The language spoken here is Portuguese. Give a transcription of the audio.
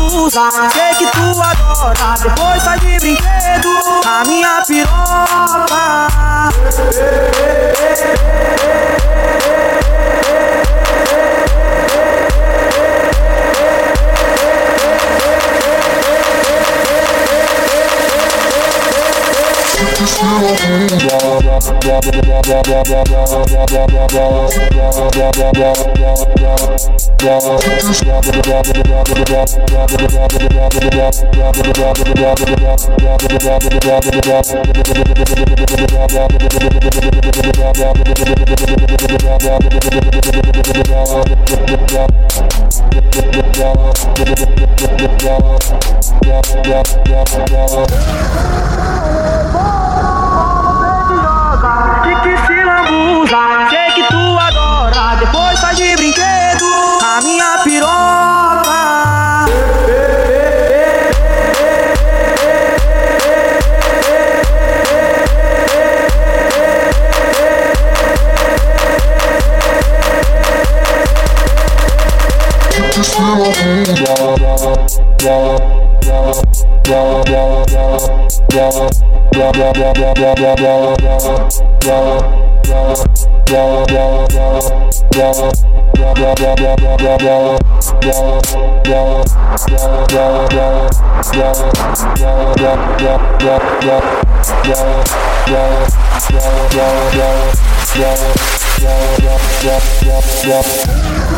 lambuza, sei que tu adora, depois sai de brinquedo a minha piroca. Sei que tu adora, depois faz de brinquedo a minha piroca. Yeah.